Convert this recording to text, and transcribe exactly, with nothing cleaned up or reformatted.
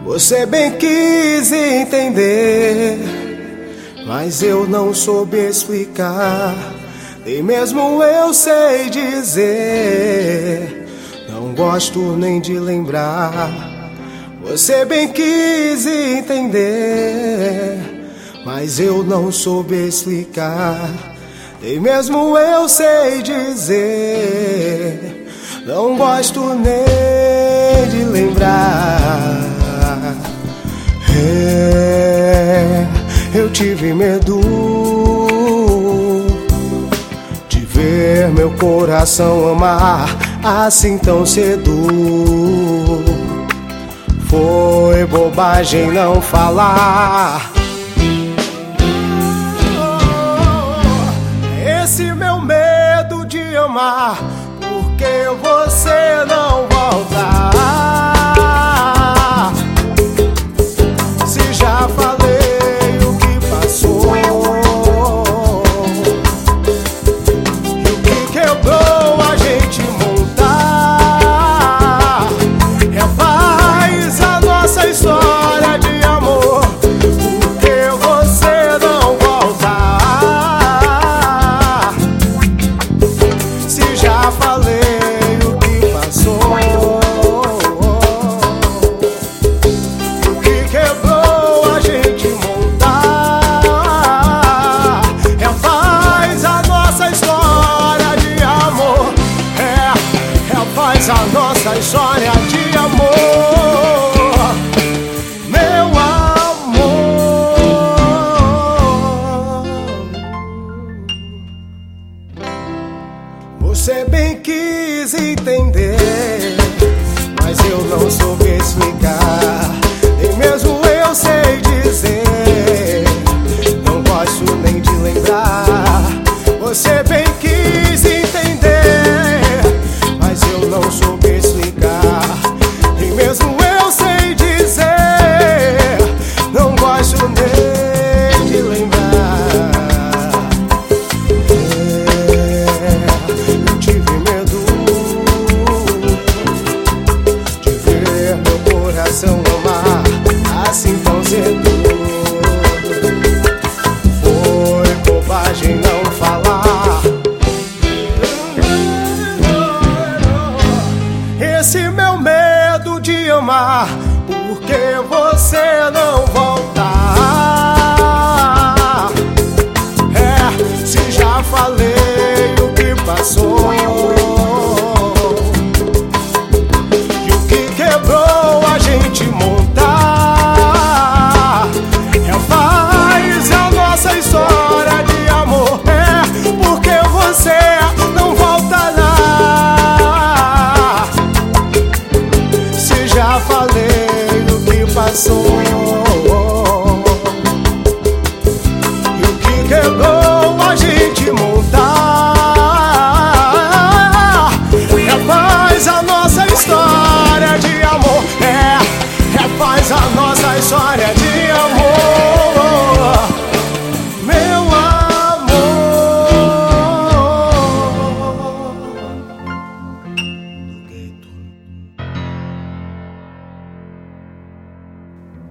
Você bem quis entender, mas eu não soube explicar. Nem mesmo eu sei dizer, não gosto nem de lembrar. Você bem quis entender, mas eu não soube explicar. Nem mesmo eu sei dizer, não gosto nem de lembrar. É, eu tive medo de ver meu coração amar assim tão cedo. Foi bobagem não falar. Esse meu medo de amar, porque você não volta. Se já falei o que passou e o que quebrou a gente montar, refaz a nossa história de amor, porque você não volta. Se já falei o que passou, a nossa história de amor, meu amor. Você bem quis entender, mas eu não soube explicar. Nem mesmo eu sei dizer, não gosto nem de lembrar. Você bem quis entender, mas eu não soube explicar. Nem mesmo eu sei dizer, não gosto nem de lembrar. É, eu tive medo de ver meu coração amar assim tão cedo. Foi bobagem não falar. Esse meu medo de amar, porque você não volta. É, se já falei o que passou e o que quebrou a gente montar, refaz a nossa história de amor. É, porque você não volta lá. Já falei o que passou.